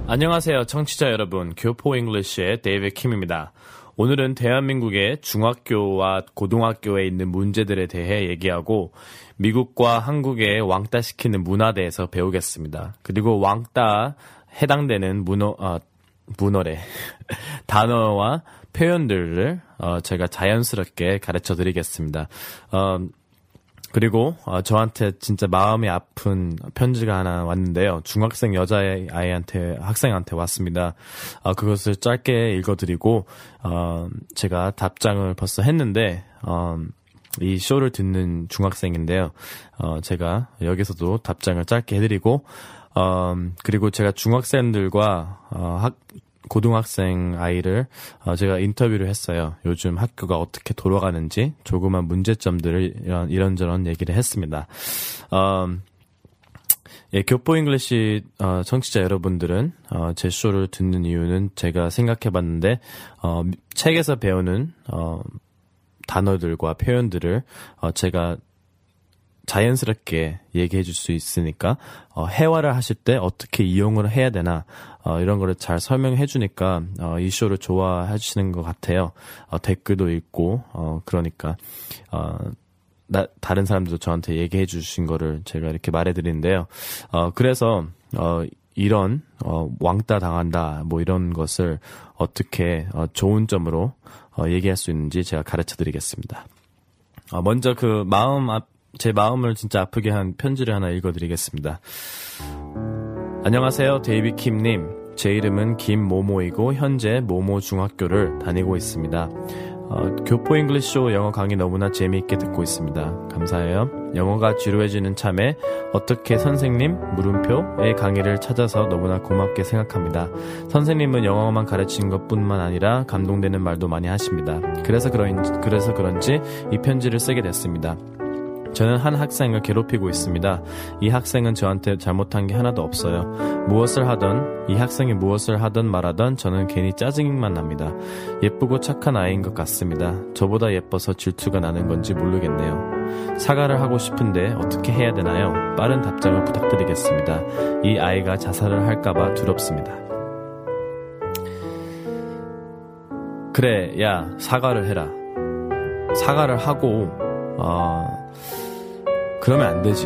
안녕하세요, 청취자 여러분. 교포 잉글리시의 데이비드 킴입니다. 오늘은 대한민국의 중학교와 고등학교에 있는 문제들에 대해 얘기하고 미국과 한국의 왕따시키는 문화에 대해서 배우겠습니다. 그리고 왕따 해당되는 문어래 단어와 표현들을 제가 자연스럽게 가르쳐 드리겠습니다. 그리고 저한테 진짜 마음이 아픈 편지가 하나 왔는데요. 중학생 학생한테 왔습니다. 그것을 짧게 읽어드리고 제가 답장을 벌써 했는데 이 쇼를 듣는 중학생인데요. 제가 여기서도 답장을 짧게 해드리고 그리고 제가 중학생들과 고등학생 아이를 제가 인터뷰를 했어요. 요즘 학교가 어떻게 돌아가는지 조그만 문제점들을 이런저런 얘기를 했습니다. 교포 잉글리시 청취자 여러분들은 제 쇼를 듣는 이유는 제가 생각해봤는데 책에서 배우는 단어들과 표현들을 제가 자연스럽게 얘기해 줄 수 있으니까 회화를 하실 때 어떻게 이용을 해야 되나 이런 거를 잘 설명해 주니까 이 쇼를 좋아해 주시는 것 같아요. 댓글도 읽고 그러니까 다른 사람들도 저한테 얘기해 주신 거를 제가 이렇게 말해 드리는데요. 그래서 이런 왕따 당한다 뭐 이런 것을 어떻게 좋은 점으로 얘기할 수 있는지 제가 가르쳐 드리겠습니다. 먼저 제 마음을 진짜 아프게 한 편지를 하나 읽어드리겠습니다. 안녕하세요, 데이비드 킴님. 제 이름은 김모모이고 현재 모모 중학교를 다니고 있습니다. 교포 잉글리시쇼 영어 강의 너무나 재미있게 듣고 있습니다. 감사해요. 영어가 지루해지는 참에 어떻게 선생님 물음표의 강의를 찾아서 너무나 고맙게 생각합니다. 선생님은 영어만 가르치는 것뿐만 아니라 감동되는 말도 많이 하십니다. 그래서 그런지 이 편지를 쓰게 됐습니다. 저는 한 학생을 괴롭히고 있습니다. 이 학생은 저한테 잘못한 게 하나도 없어요. 이 학생이 무엇을 하든 말하든 저는 괜히 짜증만 납니다. 예쁘고 착한 아이인 것 같습니다. 저보다 예뻐서 질투가 나는 건지 모르겠네요. 사과를 하고 싶은데 어떻게 해야 되나요? 빠른 답장을 부탁드리겠습니다. 이 아이가 자살을 할까봐 두렵습니다. 그래, 야, 사과를 해라. 사과를 하고 그러면 안 되지.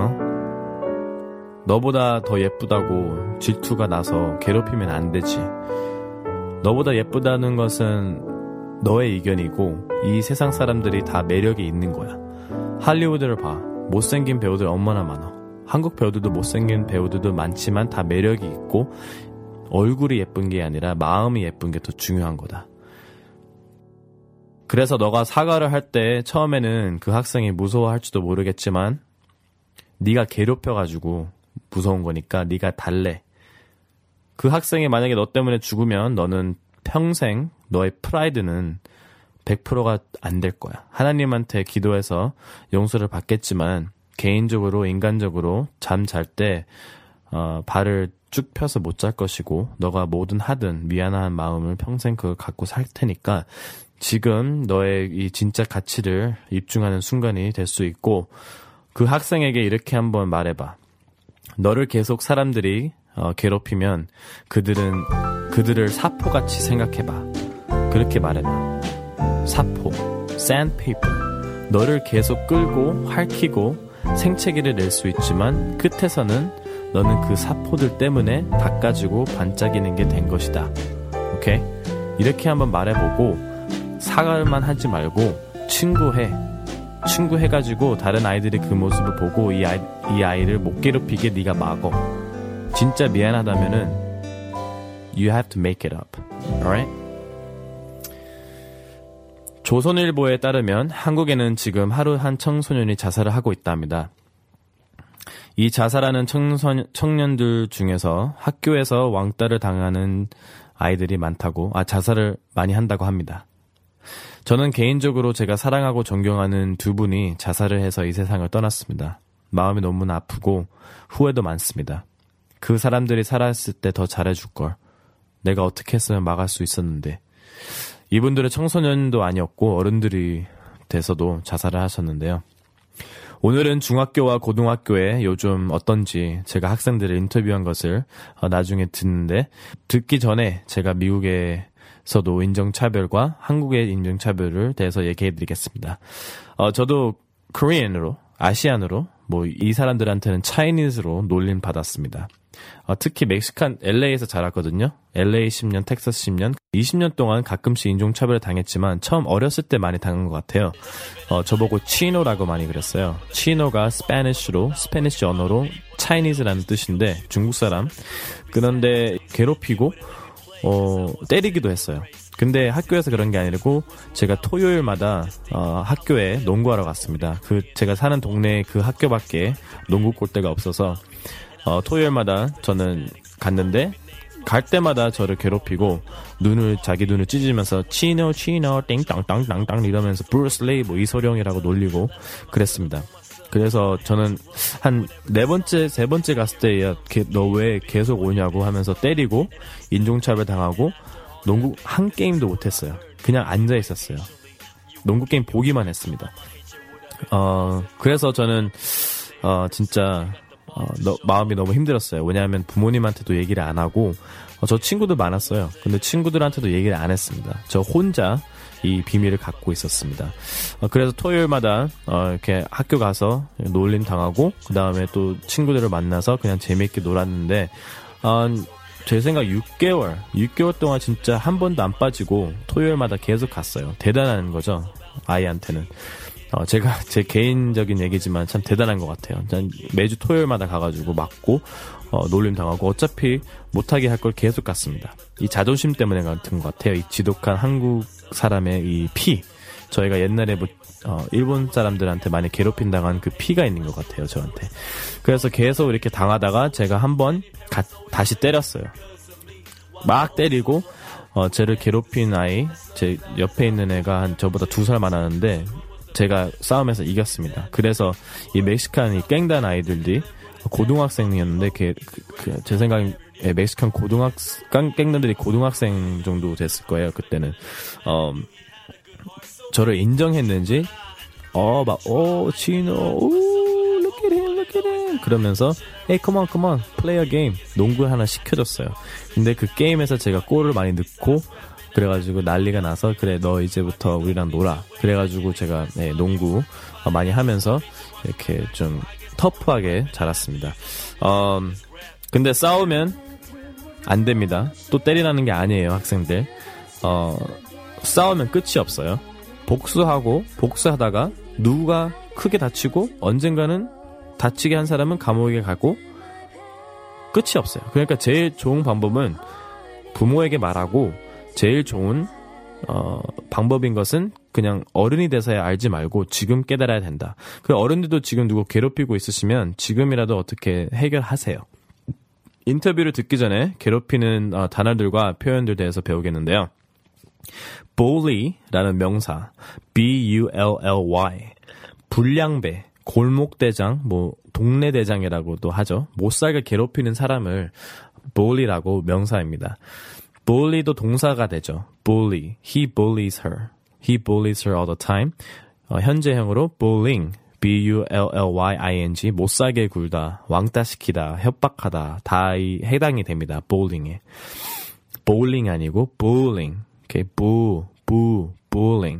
너보다 더 예쁘다고 질투가 나서 괴롭히면 안 되지. 너보다 예쁘다는 것은 너의 의견이고 이 세상 사람들이 다 매력이 있는 거야. 할리우드를 봐. 못생긴 배우들 얼마나 많아. 한국 배우들도 못생긴 배우들도 많지만 다 매력이 있고 얼굴이 예쁜 게 아니라 마음이 예쁜 게 더 중요한 거다. 그래서 너가 사과를 할 때 처음에는 그 학생이 무서워할지도 모르겠지만 네가 괴롭혀가지고 무서운 거니까 네가 달래. 그 학생이 만약에 너 때문에 죽으면 너는 평생 너의 프라이드는 100%가 안 될 거야. 하나님한테 기도해서 용서를 받겠지만 개인적으로 인간적으로 잠 잘 때 발을 쭉 펴서 못 잘 것이고 너가 뭐든 하든 미안한 마음을 평생 그걸 갖고 살 테니까 지금 너의 이 진짜 가치를 입증하는 순간이 될 수 있고 그 학생에게 이렇게 한번 말해봐. 너를 계속 사람들이 괴롭히면 그들을 사포같이 생각해봐. 그렇게 말해봐. 사포, sandpaper. 너를 계속 끌고 핥히고 생채기를 낼 수 있지만 끝에서는 너는 그 사포들 때문에 닦아지고 반짝이는 게 된 것이다. 오케이? 이렇게 한번 말해보고 사과만 하지 말고 친구해가지고 다른 아이들이 그 모습을 보고 이 아이를 못 괴롭히게 네가 막어. 진짜 미안하다면은 you have to make it up. Alright? 조선일보에 따르면 한국에는 지금 하루 한 청소년이 자살을 하고 있답니다. 이 자살하는 청년들 중에서 학교에서 왕따를 당하는 아이들이 많다고, 자살을 많이 한다고 합니다. 저는 개인적으로 제가 사랑하고 존경하는 두 분이 자살을 해서 이 세상을 떠났습니다. 마음이 너무나 아프고 후회도 많습니다. 그 사람들이 살아있을 때 더 잘해줄걸. 내가 어떻게 했으면 막을 수 있었는데. 이분들은 청소년도 아니었고 어른들이 돼서도 자살을 하셨는데요. 오늘은 중학교와 고등학교에 요즘 어떤지 제가 학생들을 인터뷰한 것을 나중에 듣는데 듣기 전에 제가 미국에서도 인종차별과 한국의 인종차별을 대해서 얘기해드리겠습니다. 저도 코리안으로, 아시안으로 이 사람들한테는 차이니즈로 놀림 받았습니다. 특히 멕시칸 LA에서 자랐거든요. LA 10년, 텍사스 10년, 20년 동안 가끔씩 인종차별을 당했지만 처음 어렸을 때 많이 당한 것 같아요. 저보고 치노라고 많이 그랬어요. 치노가 스페니쉬 언어로 차이니즈라는 뜻인데 중국 사람. 그런데 괴롭히고 때리기도 했어요. 근데 학교에서 그런 게 아니고 제가 토요일마다 학교에 농구하러 갔습니다. 제가 사는 동네에 그 학교밖에 농구 골대가 없어서 토요일마다 저는 갔는데 갈 때마다 저를 괴롭히고 자기 눈을 찢으면서 치노 띵땅땅땅땅 이러면서 브루스 레이 이소룡이라고 놀리고 그랬습니다. 그래서 저는 한 세 번째 갔을 때 너 왜 계속 오냐고 하면서 때리고 인종차별 당하고 농구 한 게임도 못했어요. 그냥 앉아 있었어요. 농구 게임 보기만 했습니다. 그래서 저는 진짜 마음이 너무 힘들었어요. 왜냐하면 부모님한테도 얘기를 안 하고 저 친구들 많았어요. 근데 친구들한테도 얘기를 안 했습니다. 저 혼자 이 비밀을 갖고 있었습니다. 그래서 토요일마다 이렇게 학교 가서 놀림 당하고 그 다음에 또 친구들을 만나서 그냥 재미있게 놀았는데 제 생각 6개월 동안 진짜 한 번도 안 빠지고 토요일마다 계속 갔어요. 대단한 거죠. 아이한테는. 제가 제 개인적인 얘기지만 참 대단한 것 같아요. 매주 토요일마다 가가지고 맞고 놀림 당하고 어차피 못하게 할 걸 계속 갔습니다. 이 자존심 때문에 같은 것 같아요. 이 지독한 한국 사람의 이 피. 저희가 옛날에 일본 사람들한테 많이 괴롭힌다고 그 피가 있는 것 같아요. 저한테. 그래서 계속 이렇게 당하다가 제가 한번 다시 때렸어요. 막 때리고 쟤를 괴롭힌 아이, 제 옆에 있는 애가 저보다 2살 많았는데 제가 싸움에서 이겼습니다. 그래서 이 멕시칸 이 깽단 아이들이 고등학생이었는데 제 생각에 멕시칸 깽단들이 고등학생 정도 됐을 거예요. 그때는 저를 인정했는지 치노 look at him 그러면서 hey come on play a game 농구를 하나 시켜줬어요. 근데 그 게임에서 제가 골을 많이 넣고 그래가지고 난리가 나서 그래 너 이제부터 우리랑 놀아. 그래가지고 제가 농구 많이 하면서 이렇게 좀 터프하게 자랐습니다. 근데 싸우면 안 됩니다. 또 때리라는 게 아니에요, 학생들. 싸우면 끝이 없어요. 복수하다가 누가 크게 다치고 언젠가는 다치게 한 사람은 감옥에 가고 끝이 없어요. 그러니까 제일 좋은 방법은 부모에게 말하고 제일 좋은 방법인 것은 그냥 어른이 돼서야 알지 말고 지금 깨달아야 된다. 그 어른들도 지금 누구 괴롭히고 있으시면 지금이라도 어떻게 해결하세요. 인터뷰를 듣기 전에 괴롭히는 단어들과 표현들 대해서 배우겠는데요. bully라는 명사, B-U-L-L-Y, 불량배, 골목대장, 동네대장이라고도 하죠. 못살게 괴롭히는 사람을 bully라고 명사입니다. bully도 동사가 되죠. bully, he bullies her all the time. 현재형으로 bullying, B-U-L-L-Y-I-N-G, 못살게 굴다, 왕따시키다, 협박하다, 다 해당이 됩니다. bullying에. bowling 아니고 bullying. 오케이, bullying.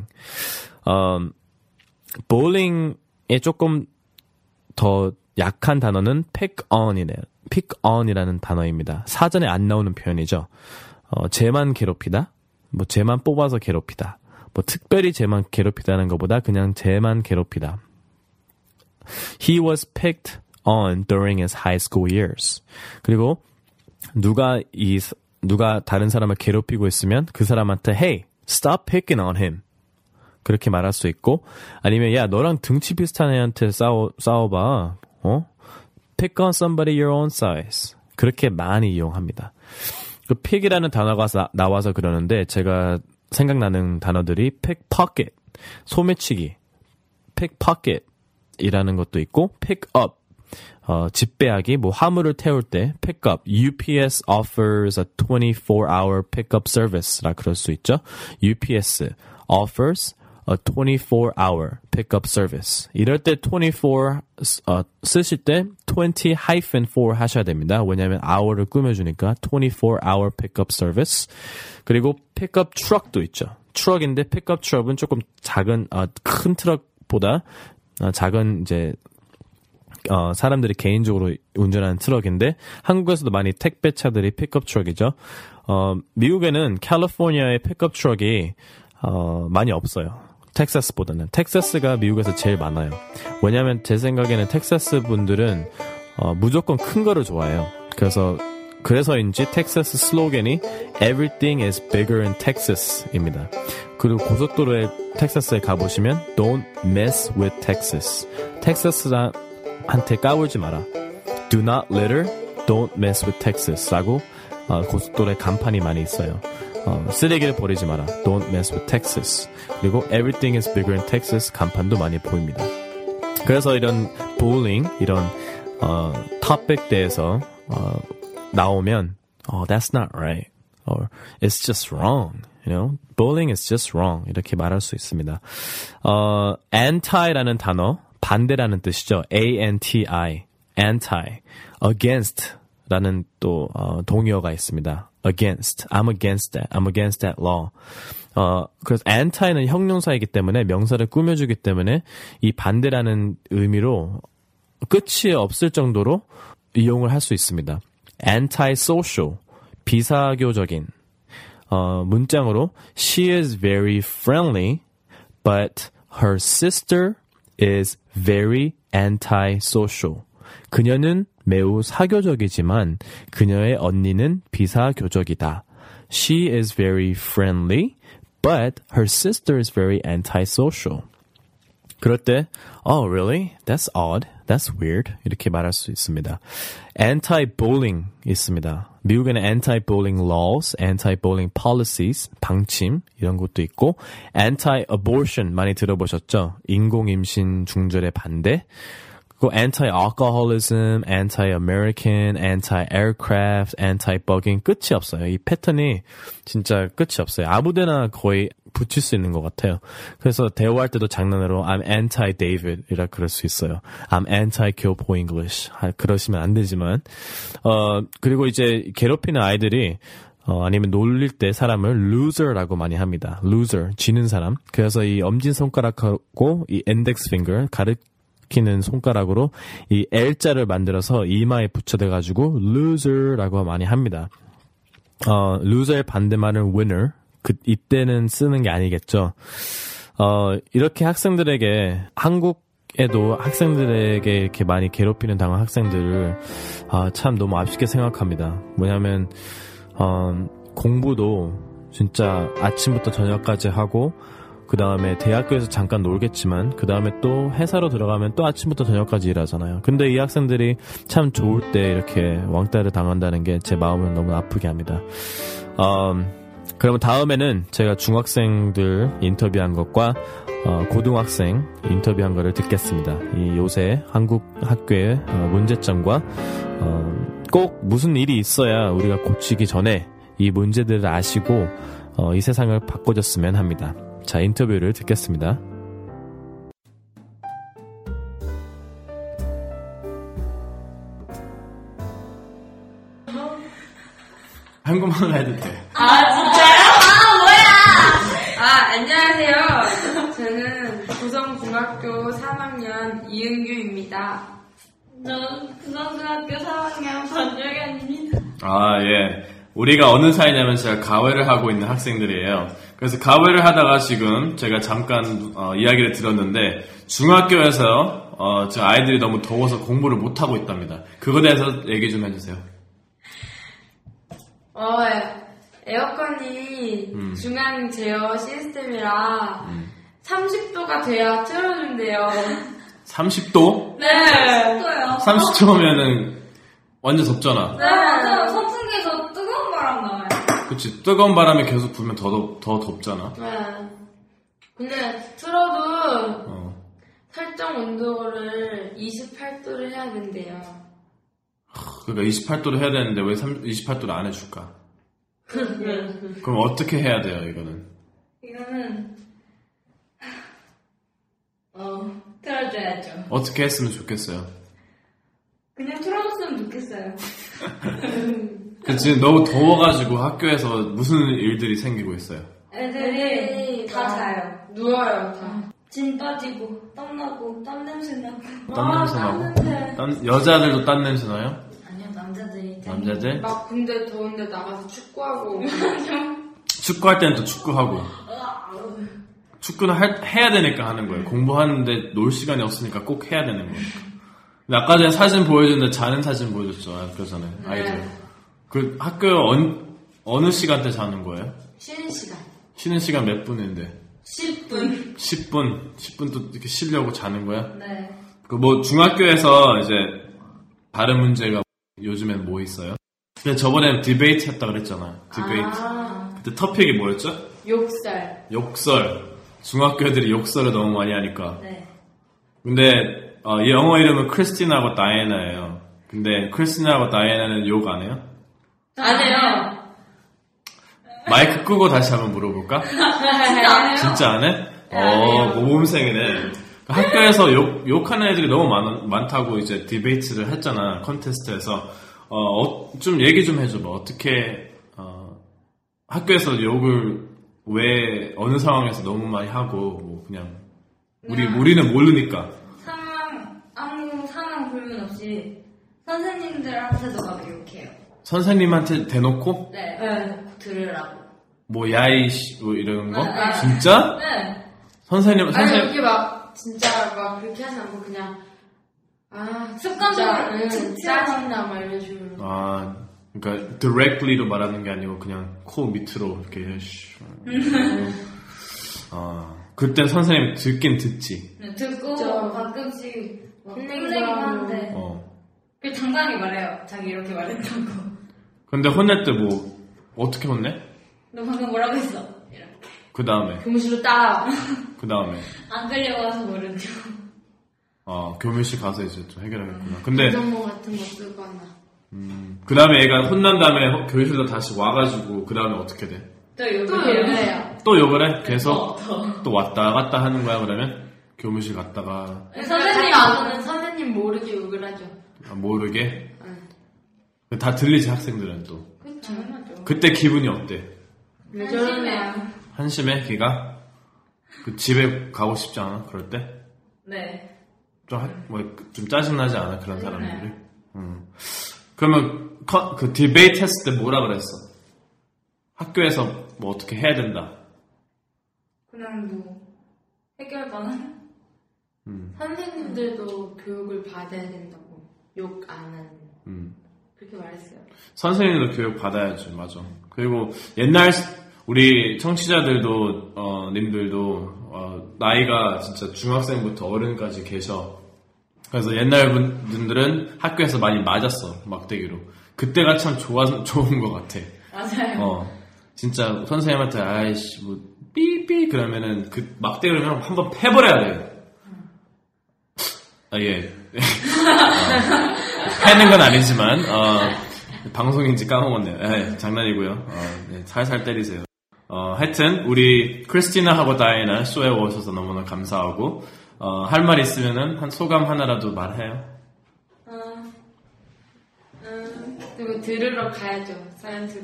bowling에 조금 더 약한 단어는 pick on이라는 단어입니다. 사전에 안 나오는 표현이죠. 쟤만 괴롭히다, 쟤만 뽑아서 괴롭히다, 특별히 쟤만 괴롭히다는 것보다 그냥 쟤만 괴롭히다. He was picked on during his high school years. 그리고 누가 다른 사람을 괴롭히고 있으면 그 사람한테 Hey, stop picking on him. 그렇게 말할 수 있고, 아니면 야 너랑 등치 비슷한 애한테 싸워봐. Pick on somebody your own size. 그렇게 많이 이용합니다. 그 pick이라는 단어가 나와서 그러는데 제가 생각나는 단어들이 pickpocket, 소매치기, pickpocket이라는 것도 있고 pick up, 집배하기, 화물을 태울 때 pick up, UPS offers a 24-hour pickup service라 그럴 수 있죠. UPS offers a 24-hour pickup service. 이럴 때 24 쓰실 때 20-4 하셔야 됩니다. 왜냐하면 hour를 꾸며주니까 24-hour pickup service. 그리고 pickup truck도 있죠. 트럭인데 pickup truck은 조금 작은 큰 트럭보다 작은 이제 사람들이 개인적으로 운전하는 트럭인데 한국에서도 많이 택배차들이 픽업 트럭이죠. 미국에는 캘리포니아의 픽업 트럭이 많이 없어요. 텍사스보다는. 텍사스가 미국에서 제일 많아요. 왜냐하면 제 생각에는 텍사스 분들은 무조건 큰 거를 좋아해요. 그래서인지 텍사스 슬로건이 Everything is bigger in Texas입니다. 그리고 고속도로에 텍사스에 가보시면 Don't mess with Texas. 텍사스한테 까불지 마라. Do not litter, don't mess with Texas 라고 고속도로에 간판이 많이 있어요. 쓰레기를 버리지 마라. Don't mess with Texas. 그리고 Everything is bigger in Texas 간판도 많이 보입니다. 그래서 이런 볼링, 이런 topic 대해서 나오면 that's not right. Or it's just wrong. You know, bowling is just wrong. 이렇게 말할 수 있습니다. anti라는 단어, 반대라는 뜻이죠. A-N-T-I, anti, against라는 또 동의어가 있습니다. against, I'm against that, I'm against that law. 그래서 anti는 형용사이기 때문에 명사를 꾸며주기 때문에 이 반대라는 의미로 끝이 없을 정도로 이용을 할 수 있습니다. antisocial, 비사교적인. 문장으로 She is very friendly, but her sister is very antisocial. 그녀는 매우 사교적이지만 그녀의 언니는 비사교적이다. She is very friendly, but her sister is very antisocial. 그럴 때, oh, really? That's odd. That's weird. 이렇게 말할 수 있습니다. Anti-bowling 있습니다. 미국에는 anti-bowling laws, anti-bowling policies, 방침 이런 것도 있고 anti-abortion 많이 들어보셨죠? 인공임신 중절의 반대. 그리고 anti-alcoholism, anti-American, anti-aircraft, anti-bugging 끝이 없어요. 이 패턴이 진짜 끝이 없어요. 아무데나 거의 붙일 수 있는 것 같아요. 그래서 대화할 때도 장난으로 I'm anti-David 이라 그럴 수 있어요. I'm anti-Kyopo English. 그러시면 안 되지만 그리고 이제 괴롭히는 아이들이 아니면 놀릴 때 사람을 loser라고 많이 합니다. loser, 지는 사람. 그래서 이 엄지손가락하고 이 index finger, 가리키는 손가락으로 이 L자를 만들어서 이마에 붙여대가지고 loser라고 많이 합니다. loser의 반대말은 winner. 이때는 쓰는 게 아니겠죠. 이렇게 학생들에게 한국에도 학생들에게 이렇게 많이 괴롭히는 당한 학생들을 참 너무 아쉽게 생각합니다. 뭐냐면 공부도 진짜 아침부터 저녁까지 하고 그 다음에 대학교에서 잠깐 놀겠지만 그 다음에 또 회사로 들어가면 또 아침부터 저녁까지 일하잖아요. 근데 이 학생들이 참 좋을 때 이렇게 왕따를 당한다는 게 제 마음을 너무 아프게 합니다. 그러면 다음에는 제가 중학생들 인터뷰한 것과 고등학생 인터뷰한 거를 듣겠습니다. 이 요새 한국 학교의 문제점과 꼭 무슨 일이 있어야 우리가 고치기 전에 이 문제들을 아시고 이 세상을 바꿔줬으면 합니다. 자, 인터뷰를 듣겠습니다. 한국말로 해도 돼. 진짜요? 뭐야! 안녕하세요. 저는 구성중학교 3학년 이은규입니다. 저는 구성중학교 3학년 권정현입니다. 예. 우리가 어느 사이냐면 제가 가외를 하고 있는 학생들이에요. 그래서 가외를 하다가 지금 제가 잠깐 이야기를 들었는데 중학교에서 저 아이들이 너무 더워서 공부를 못하고 있답니다. 그거에 대해서 얘기 좀 해주세요. 에어컨이 중앙 제어 시스템이라 30도가 돼야 틀어준대요. 30도? 네. 30도요. 30도면은 완전 덥잖아. 네, 맞아요. 선풍기에서 뜨거운 바람 나와요. 그치. 뜨거운 바람이 계속 불면 더 덥잖아. 네. 근데 틀어도 설정 온도를 28도를 해야 된대요. 그러니까 28도를 해야 되는데 왜 28도를 안 해줄까? 그럼 어떻게 해야 돼요, 이거는? 이거는 그래야죠. 어떻게 했으면 좋겠어요? 그냥 틀어줬으면 좋겠어요. 지금 너무 더워가지고 학교에서 무슨 일들이 생기고 있어요? 애들이 다 자요. 누워요, 다. 진 빠지고, 땀 나고, 땀 냄새 나고. 땀 냄새 나고? 여자들도 땀 냄새 나요? 아니요, 남자들이. 남자들? 막 근데 더운데 나가서 축구하고. 축구할 때는 또 축구하고. 축구는 해야 되니까 하는 거예요. 공부하는데 놀 시간이 없으니까 꼭 해야 되는 거예요. 근데 아까 전에 사진 보여줬는데 자는 사진 보여줬죠. 아까 전에 아이들. 그 학교 어느 시간대 자는 거예요? 쉬는 시간. 쉬는 시간 몇 분인데? 10분. 10분 또 이렇게 쉬려고 자는 거야? 네. 그 뭐 중학교에서 이제 다른 문제가 요즘엔 뭐 있어요? 근데 저번에 디베이트 했다 그랬잖아. 디베이트. 그때 토픽이 뭐였죠? 욕설. 중학교 애들이 욕설을 너무 많이 하니까. 네. 근데 이 영어 이름은 크리스티나하고 다이애나예요. 근데 크리스티나하고 다이애나는 욕 안 해요? 안 해요. 마이크 끄고 다시 한번 물어볼까? 진짜 안 해요? 진짜 안 해? 모범생이네. 학교에서 욕하는 애들이 너무 많다고 이제 디베이트를 했잖아. 컨테스트에서. 좀 얘기 좀 해줘봐. 어떻게, 학교에서 욕을 왜, 어느 상황에서 너무 많이 하고, 뭐, 그냥, 우리는 모르니까. 아무 상황 불문 없이 선생님들한테도 막 욕해요. 선생님한테 대놓고? 네. 들으라고. 뭐, 야이씨, 뭐, 이런 거? 네. 진짜? 네. 선생님. 아니, 이렇게 막, 진짜 막 그렇게 하지 않고 그냥, 습관적으로 짜증나, 막 이런 식으로. 그러니까 directly로 말하는 게 아니고 그냥 코 밑으로 이렇게 그때 선생님 듣긴 듣지. 네, 듣고 진짜. 가끔씩 혼내기도 혼내기도 하고. 하는데 그 당당히 말해요. 자기 이렇게 말했다고. 근데 혼낼 때 뭐 어떻게 혼내? 너 방금 뭐라고 했어? 이렇게. 그 다음에 교무실로 따라. 안 끌려가서 모르죠. 교무실 가서 이제 좀 해결하겠구나. 근데 정보 같은 거 쓰거나. 그 다음에 얘가 혼난 다음에 교실로 다시 와가지고 그 다음에 어떻게 돼? 또 또 욕해요. 욕해요. 또 욕을 해? 계속 또 왔다 갔다 하는 거야 그러면? 교무실 갔다가 선생님 와서는 선생님 모르게 욕을 하죠. 모르게? 다 들리지 학생들은 또. 당연하죠. 그때 기분이 어때? 왜 저러네요. 한심해 걔가? 그 집에 가고 싶지 않아? 그럴 때? 네. 좀 짜증나지 않아? 그런 사람들이? 그러면 그 디베이트 했을 때 뭐라 그랬어? 학교에서 뭐 어떻게 해야 된다? 그냥 뭐 해결 방안? 선생님들도 교육을 받아야 된다고. 욕 안 하는. 그렇게 말했어요. 선생님도 교육 받아야지, 맞아. 그리고 옛날 우리 청취자들도 님들도 나이가 진짜 중학생부터 어른까지 계셔. 그래서 옛날 분들은 학교에서 많이 맞았어, 막대기로. 그때가 참 좋은 것 같아. 맞아요. 진짜 선생님한테 아이씨 뭐 삐삐 그러면은 그 막대기로 그냥 한번 패버려야 돼요. 예. 패는 건 아니지만 방송인지 까먹었네요. 장난이고요. 살살 때리세요. 하여튼 우리 크리스티나하고 다이애나 쇼에 오셔서 너무나 감사하고 할 말 있으면은 한 소감 하나라도 말해요. 그리고 들으러 가야죠. 사연트로.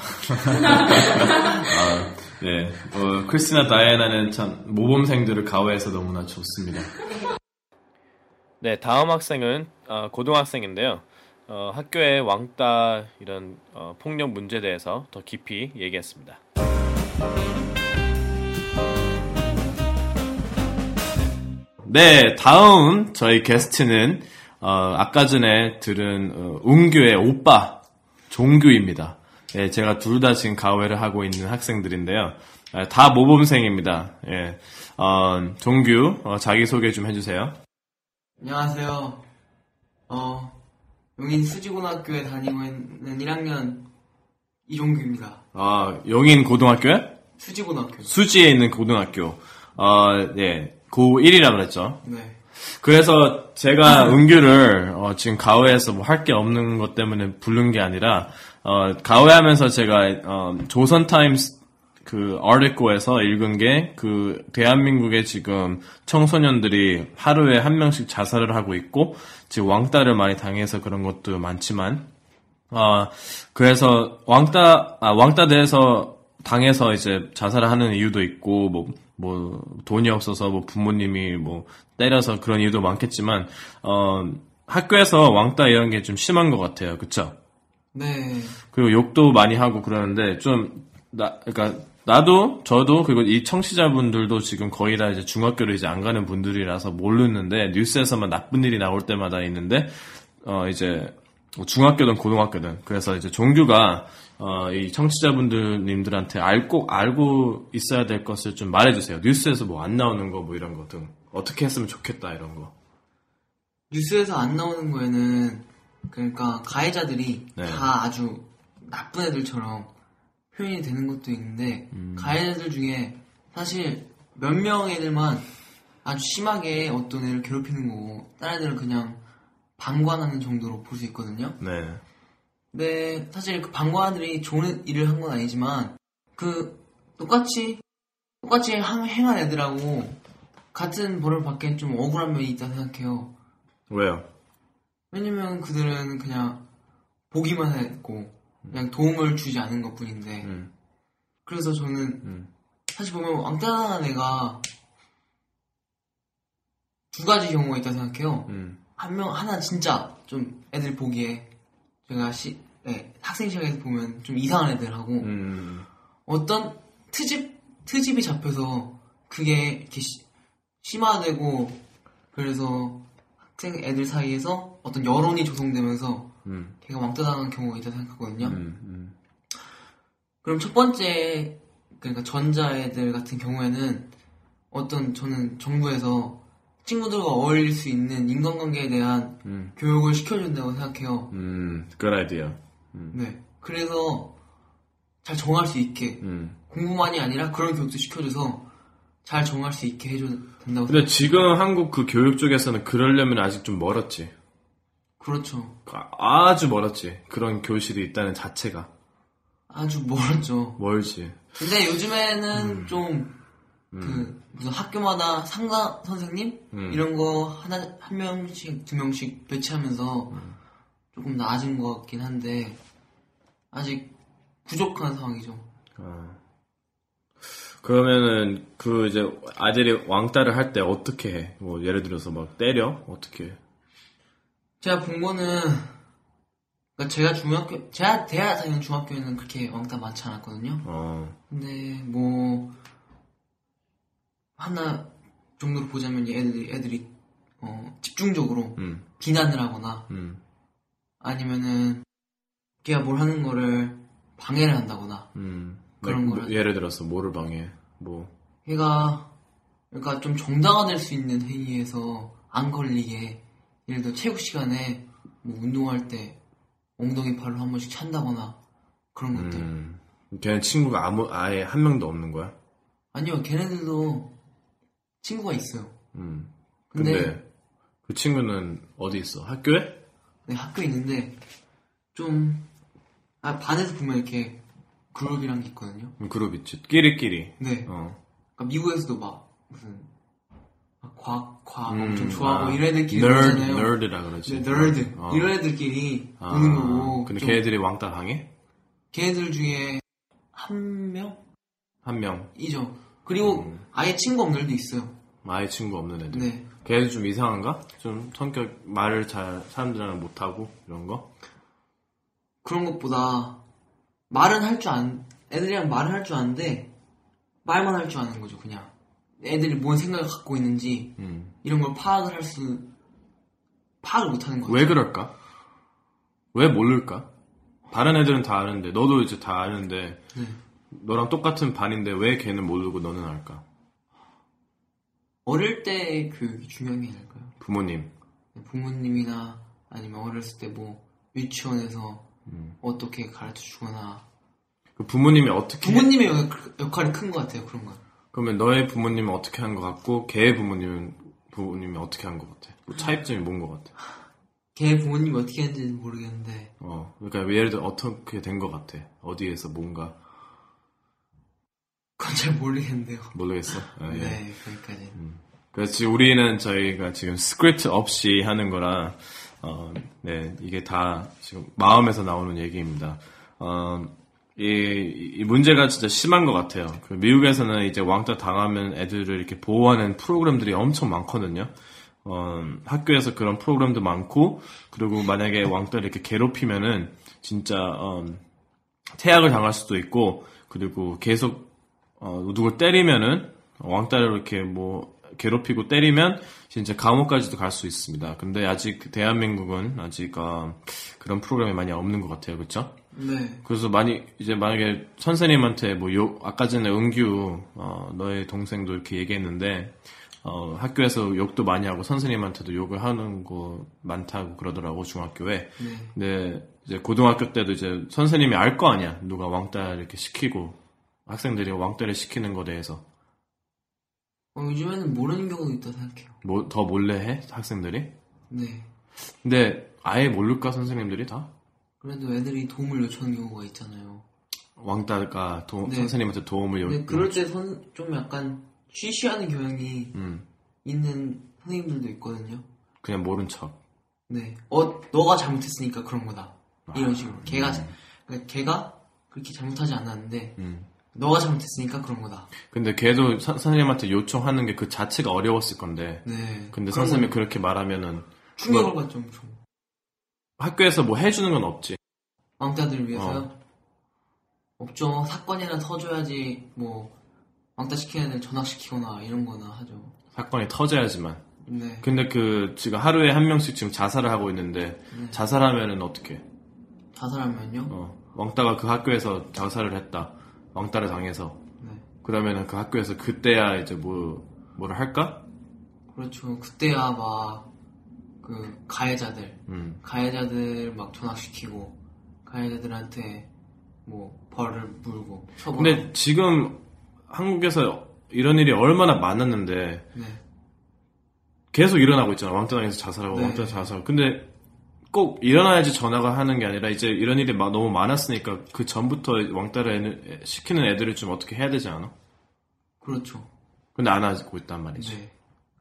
네. 크리스티나 다이애나는 참 모범생들을 가호해서 너무나 좋습니다. 네, 다음 학생은 고등학생인데요. 학교의 왕따 이런 폭력 문제에 대해서 더 깊이 얘기했습니다. 네, 다음 저희 게스트는 아까 전에 들은 웅규의 오빠 종규입니다. 예, 제가 둘 다 지금 가호회를 하고 있는 학생들인데요. 다 모범생입니다. 예, 종규 자기소개 좀 해주세요. 안녕하세요. 용인 수지고등학교에 다니고 있는 1학년 이종규입니다. 용인 고등학교에? 수지고등학교. 수지에 있는 고등학교. 네, 고1이라 그랬죠. 네. 그래서 제가 은규를 지금 가호회에서 뭐 할 게 없는 것 때문에 부른 게 아니라 가호회 하면서 제가 조선타임스 그 article에서 읽은 게 그 대한민국의 지금 청소년들이 하루에 한 명씩 자살을 하고 있고 지금 왕따를 많이 당해서 그런 것도 많지만 그래서 왕따대에서 당해서 이제 자살을 하는 이유도 있고 뭐 돈이 없어서 뭐 부모님이 뭐 때려서 그런 이유도 많겠지만 학교에서 왕따 이런 게 좀 심한 것 같아요. 그쵸? 네. 그리고 욕도 많이 하고 그러는데 그러니까 저도 그리고 이 청취자분들도 지금 거의 다 이제 중학교를 이제 안 가는 분들이라서 모르는데 뉴스에서만 나쁜 일이 나올 때마다 있는데 이제 중학교든 고등학교든 그래서 이제 종규가 이 청취자분들님들한테 꼭 알고 있어야 될 것을 좀 말해주세요. 뉴스에서 뭐 안 나오는 거 뭐 이런 거 등 어떻게 했으면 좋겠다 이런 거. 뉴스에서 안 나오는 거에는 그러니까 가해자들이 네. 다 아주 나쁜 애들처럼 표현이 되는 것도 있는데 가해자들 중에 사실 몇 명 애들만 아주 심하게 어떤 애를 괴롭히는 거고 다른 애들은 그냥 방관하는 정도로 볼 수 있거든요. 네. 근데 사실 그 방관아들이 좋은 일을 한 건 아니지만 그 똑같이 행한 애들하고 같은 벌을 받기엔 좀 억울한 면이 있다 생각해요. 왜요? 왜냐면 그들은 그냥 보기만 했고 그냥 도움을 주지 않은 것 뿐인데 그래서 저는 사실 보면 왕따당한 애가 두 가지 경우가 있다 생각해요. 하나 진짜 좀 애들 보기에 제가 학생 시간에서 보면 좀 이상한 애들하고 어떤 트집이 잡혀서 그게 이렇게 심화되고 그래서 학생 애들 사이에서 어떤 여론이 조성되면서 걔가 왕따당한 경우가 있다 생각하거든요. 그럼 첫 번째 그러니까 전자애들 같은 경우에는 저는 정부에서 친구들과 어울릴 수 있는 인간관계에 대한 교육을 시켜준다고 생각해요. good idea. 네. 그래서 잘 정할 수 있게 공부만이 아니라 그런 교육도 시켜줘서 잘 정할 수 있게 해줘야 된다고 근데 생각해요. 지금 한국 그 교육 쪽에서는 그러려면 아직 좀 멀었지. 그렇죠. 아주 멀었지. 그런 교실이 있다는 자체가. 아주 멀었죠. 멀지. 근데 요즘에는 좀 무슨 학교마다 상가 선생님 이런 거 한 명씩 두 명씩 배치하면서 조금 나아진 것 같긴 한데 아직 부족한 상황이죠. 그러면은 그 이제 아들이 왕따를 할 때 어떻게 해? 뭐 예를 들어서 막 때려? 어떻게 해? 제가 본 거는 그러니까 제가 대학 다니는 중학교에는 그렇게 왕따 많지 않았거든요. 근데 뭐 하나 정도로 보자면 애들이 집중적으로 비난을 하거나 아니면은 걔가 뭘 하는 거를 방해를 한다거나 그런 거를 예를 들어서 뭐를 방해? 뭐 걔가 그러니까 좀 정당화될 수 있는 행위에서 안 걸리게 예를 들어 체육 시간에 뭐 운동할 때 엉덩이 팔로 한 번씩 찬다거나 그런 것들. 걔는 친구가 아예 한 명도 없는 거야? 아니요, 걔네들도 친구가 있어요. 근데 그 친구는 어디 있어? 학교에? 네, 학교에 있는데 좀 반에서 보면 이렇게 그룹이란 게 있거든요. 그룹 있지. 끼리끼리. 네. 그러니까 미국에서도 막 무슨 과학 엄청 좋아하고 이런 애들끼리 있잖아요. nerd라 그러지. 네, nerd. 이런 애들끼리 노는 거고. 근데 걔네들이 왕따 당해? 걔네들 중에 한 명? 한 명. 이죠. 그리고 아예 친구 없는 애들도 있어요. 아예 친구 없는 애들. 네. 걔네들 좀 이상한가? 좀 성격 말을 잘 사람들이랑 못하고 이런 거? 그런 것보다 애들이랑 말을 할 줄 아는데 말만 할 줄 아는 거죠. 그냥 애들이 뭔 생각을 갖고 있는지 이런 걸 파악을 못하는 거죠. 왜 그럴까? 왜 모를까? 다른 애들은 다 아는데 너도 이제 다 아는데 네. 너랑 똑같은 반인데 왜 걔는 모르고 너는 알까? 어릴 때 교육이 중요한 게 아닐까요? 부모님이나 아니면 어렸을 때 뭐 유치원에서 어떻게 가르쳐 주거나 그 부모님이 어떻게 부모님의 역할이 큰 것 같아요. 그런 건. 그러면 너의 부모님은 어떻게 한 것 같고 걔의 부모님이 어떻게 한 것 같아? 뭐 차이점이 뭔 것 같아? 걔 부모님이 어떻게 했는지는 모르겠는데 그러니까 예를 들어 어떻게 된 것 같아? 어디에서 뭔가 그건 잘 모르겠는데요. 모르겠어. 아, 예. 네, 거기까지. 그렇지, 우리는 저희가 지금 스크립트 없이 하는 거라, 네, 이게 다 지금 마음에서 나오는 얘기입니다. 이 문제가 진짜 심한 것 같아요. 그 미국에서는 이제 왕따 당하면 애들을 이렇게 보호하는 프로그램들이 엄청 많거든요. 학교에서 그런 프로그램도 많고, 그리고 만약에 왕따를 이렇게 괴롭히면은 진짜, 퇴학을 당할 수도 있고, 그리고 계속, 누굴 때리면은, 왕따를 이렇게 뭐, 괴롭히고 때리면, 진짜 감옥까지도 갈 수 있습니다. 근데 아직 대한민국은 아직, 그런 프로그램이 많이 없는 것 같아요. 그쵸? 네. 그래서 이제 만약에 선생님한테 뭐 아까 전에 은규, 너의 동생도 이렇게 얘기했는데, 학교에서 욕도 많이 하고 선생님한테도 욕을 하는 거 많다고 그러더라고, 중학교에. 네. 근데 이제 고등학교 때도 이제 선생님이 알 거 아니야. 누가 왕따 이렇게 시키고, 학생들이 왕따를 시키는 거에 대해서. 요즘에는 모르는 경우도 있다고 생각해요. 더 몰래 해? 학생들이? 네. 근데 아예 모를까, 선생님들이 다? 그래도 애들이 도움을 요청하는 경우가 있잖아요. 왕따가 네. 선생님한테 도움을 근데 그럴 때 좀 약간 쉬쉬하는 경향이 있는 선생님들도 있거든요. 그냥 모른 척. 네. 너가 잘못했으니까 그런 거다. 이런 식으로. 걔가 그렇게 잘못하지 않았는데, 너가 잘못했으니까 그런 거다. 근데 걔도 선생님한테 요청하는 게 그 자체가 어려웠을 건데. 네. 근데 선생님이 그렇게 말하면은. 충격을 받죠, 엄청. 학교에서 뭐 해주는 건 없지. 왕따들을 위해서요? 없죠. 사건이나 터져야지, 뭐, 왕따 시키는 애들 전학시키거나 이런 거나 하죠. 사건이 터져야지만. 네. 근데 지금 하루에 한 명씩 지금 자살을 하고 있는데, 네. 자살하면은 어떻게? 자살하면요? 왕따가 그 학교에서 자살을 했다. 왕따를 당해서. 네. 그러면은 그 학교에서 그때야 이제 뭐를 할까? 그렇죠. 그때야 가해자들 막 전학시키고, 가해자들한테 뭐 벌을 물고 처벌하고. 근데 지금 한국에서 이런 일이 얼마나 많았는데 네. 계속 일어나고 있잖아. 왕따 당해서 자살하고 네. 왕따 자살하고. 근데 꼭 일어나야지 전화가 하는 게 아니라 이제 이런 일이 너무 많았으니까 그 전부터 왕따를 시키는 애들을 좀 어떻게 해야 되지 않아? 그렇죠. 근데 안 하고 있단 말이지. 네.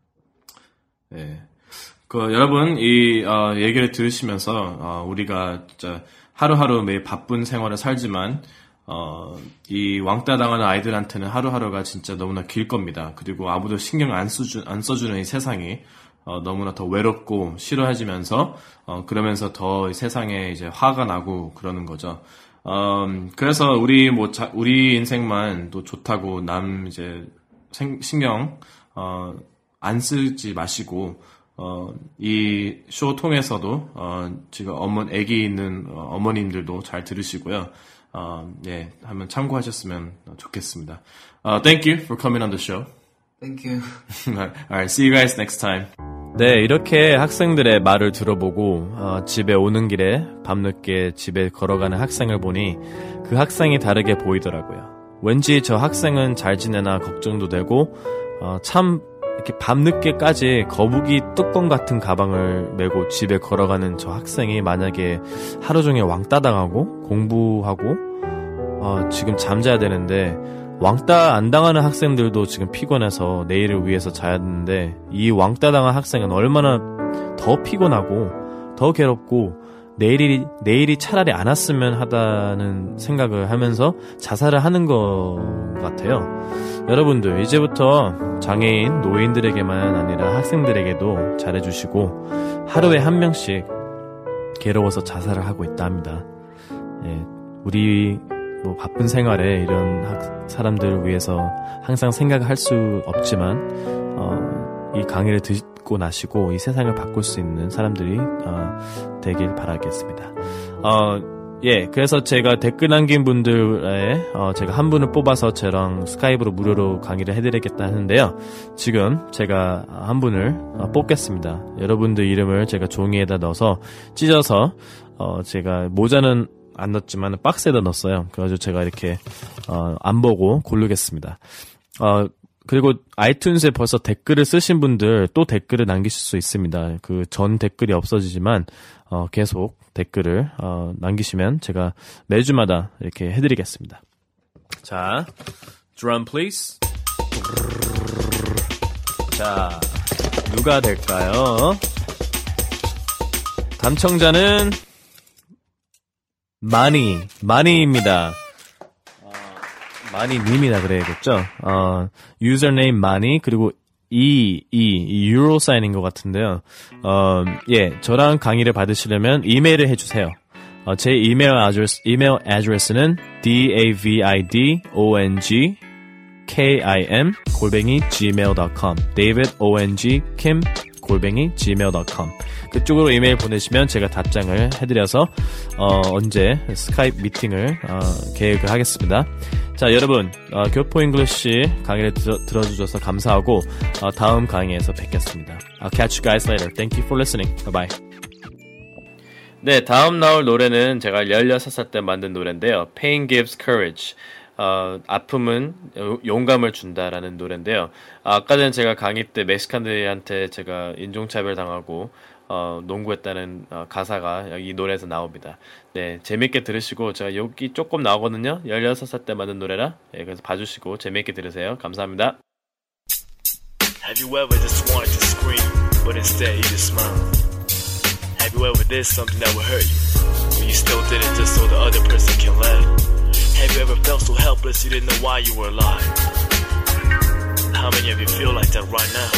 네. 여러분 이 얘기를 들으시면서 우리가 진짜 하루하루 매일 바쁜 생활을 살지만 이 왕따 당하는 아이들한테는 하루하루가 진짜 너무나 길 겁니다. 그리고 아무도 신경 안 써주는 이 세상이 너무나 더 외롭고 싫어해지면서 그러면서 더 세상에 이제 화가 나고 그러는 거죠. 그래서 우리 인생만 또 좋다고 남 이제 신경 안 쓰지 마시고 이 쇼 통해서도 지금 아기 있는 어머님들도 잘 들으시고요. 예, 한번 참고하셨으면 좋겠습니다. Thank you for coming on the show. Thank you. Alright, see you guys next time. 네, 이렇게 학생들의 말을 들어보고 집에 오는 길에 밤늦게 집에 걸어가는 학생을 보니 그 학생이 다르게 보이더라고요. 왠지 저 학생은 잘 지내나 걱정도 되고 참 이렇게 밤늦게까지 거북이 뚜껑 같은 가방을 메고 집에 걸어가는 저 학생이 만약에 하루 종일 왕따 당하고 공부하고 지금 잠자야 되는데 왕따 안 당하는 학생들도 지금 피곤해서 내일을 위해서 자야 되는데 이 왕따 당한 학생은 얼마나 더 피곤하고 더 괴롭고 내일이 차라리 안 왔으면 하다는 생각을 하면서 자살을 하는 것 같아요. 여러분들 이제부터 장애인, 노인들에게만 아니라 학생들에게도 잘해주시고 하루에 한 명씩 괴로워서 자살을 하고 있다 합니다. 예, 우리 바쁜 생활에 이런 사람들을 위해서 항상 생각할 수 없지만 이 강의를 듣고 나시고 이 세상을 바꿀 수 있는 사람들이 되길 바라겠습니다. 예, 그래서 제가 댓글 남긴 분들에 제가 한 분을 뽑아서 저랑 스카이프로 무료로 강의를 해드리겠다 하는데요. 지금 제가 한 분을 뽑겠습니다. 여러분들 이름을 제가 종이에다 넣어서 찢어서 제가 모자는 안 넣었지만 박스에다 넣었어요. 그래가지고 제가 이렇게 안 보고 고르겠습니다. 그리고 아이튠즈에 벌써 댓글을 쓰신 분들 또 댓글을 남기실 수 있습니다. 그 전 댓글이 없어지지만 계속 댓글을 남기시면 제가 매주마다 이렇게 해드리겠습니다. 자, Drum please. 자, 누가 될까요? 당첨자는 마니입니다. 마니님이라 그래야겠죠? 유저네임 마니, 그리고 유로 사인인 것 같은데요. 예, 저랑 강의를 받으시려면 이메일을 해주세요. 제 이메일 애드레스는 davidongkim@gmail.com davidongkim@gmail.com 그쪽으로 이메일 보내시면 제가 답장을 해드려서 언제 스카이프 미팅을 계획을 하겠습니다. 자, 여러분 교포 잉글리시 강의를 들어주셔서 감사하고 다음 강의에서 뵙겠습니다. I'll catch you guys later. Thank you for listening. Bye bye. 네, 다음 나올 노래는 제가 16살 때 만든 노래인데요. Pain gives courage. 아픔은 용감을 준다라는 노래인데요. 아까 전에 제가 강의 때 멕시칸들한테 제가 인종차별 당하고 농구했다는 가사가 이 노래에서 나옵니다. 네, 재밌게 들으시고 제가 여기 조금 나오거든요. 16살 때 만든 노래라. 네, 그래서 봐주시고 재밌게 들으세요. 감사합니다. Have you ever just wanted to scream, but instead you just smile? Have you ever did something that would hurt you, but you still did it just so the other person can laugh? Have you ever felt so helpless you didn't know why you were alive? How many of you feel like that right now?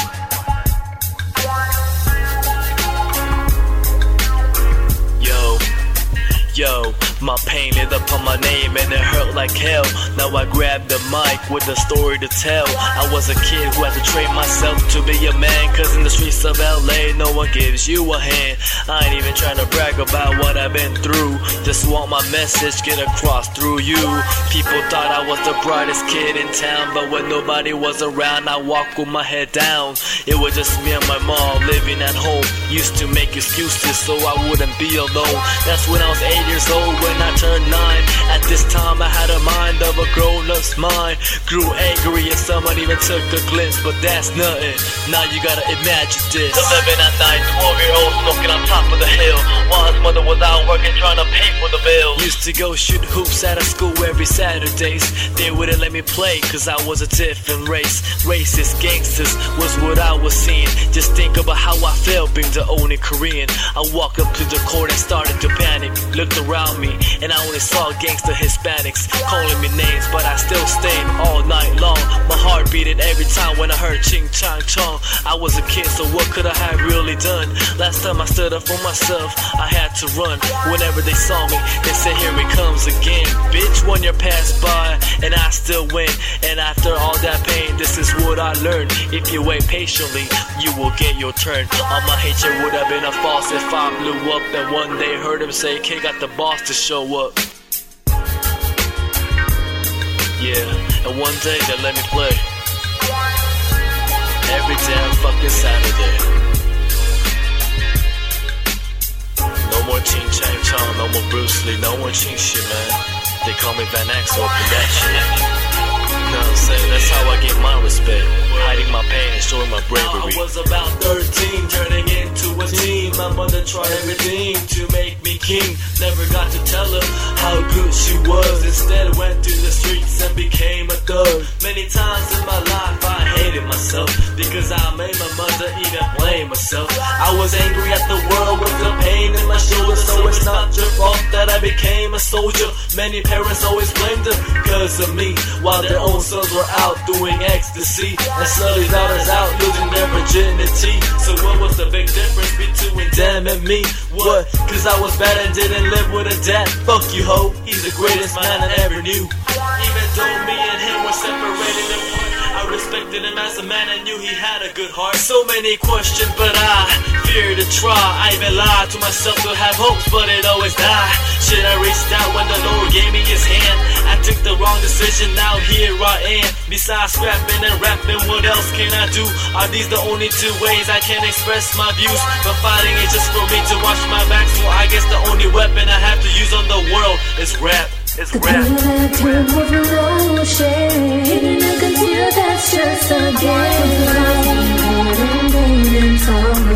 Yo, my pain lit up on my name and it hurt like hell. Now I grab the mic with a story to tell. I was a kid who had to train myself to be a man, cause in the streets of LA no one gives you a hand. I ain't even trying to brag about what I've been through, just want my message get across through you. People thought I was the brightest kid in town, but when nobody was around I walked with my head down. It was just me and my mom living at home, used to make excuses so I wouldn't be alone. That's when I was 8 years old when I turned 9. At this time I had a mind of a grown-up's mind. Grew angry and someone even took a glimpse, but that's nothing. Now you gotta imagine this. 11 at night, 12-year-old smoking on top of the hill, while his mother was out working trying to pay for the bill. Used to go shoot hoops out of school every Saturdays. They wouldn't let me play cause I was a different race. Racist gangsters was what I was seeing. Just think about how I felt being the only Korean. I walked up to the court and started to panic. Looked around me and I only saw gangster Hispanics calling me names, but I still stayed all night long. My heart beating every time when I heard ching chong chong. I was a kid, so what could I have really done? Last time I stood up for myself, I had to run. Whenever they saw me, they said here he comes again. Bitch, 1 year passed by and I still win. And after all that pain, this is what I learned. If you wait patiently, you will get your turn. All my hatred would have been a false if I blew up and one day heard him say, Kid got the boss to show up. Yeah, and one day they let me play every damn fucking Saturday. No more Ching Chang Chong, no more Bruce Lee, no more Ching shit, man. They call me Van Axel up in that shit. You know what I'm saying? That's how I get my respect. Hiding my pain and showing my bravery. I was about 13, turning into a teen. My mother tried everything to make me king. Never got to tell her how good she was. Instead went to the streets and became a thug. Many times in my life I hated myself because I made my mother even blame herself. I was angry at the world with the pain in my shoulder. So it's not your fault that I became a soldier. Many parents always blamed them because of me, while their own sons were out doing ecstasy and slowly daughters out losing their virginity. So what was the big difference between them and me? What? Cause I was bad and didn't live with a dad. Fuck you, ho, he's the greatest man I ever knew. Even though me and him were separated apart, I respected him as a man and knew he had a good heart. So many questions, but I fear to try. I even lied to myself to have hopes, but it always died. Should I reached out when the Lord gave me his hand? I took the wrong decision, now here I am. Besides scrapping and rapping, what else can I do? Are these the only two ways I can express my views? But fighting is just for me to watch my back, so I guess the only weapon I have to use on the world is rap. It's rap. That's just a game.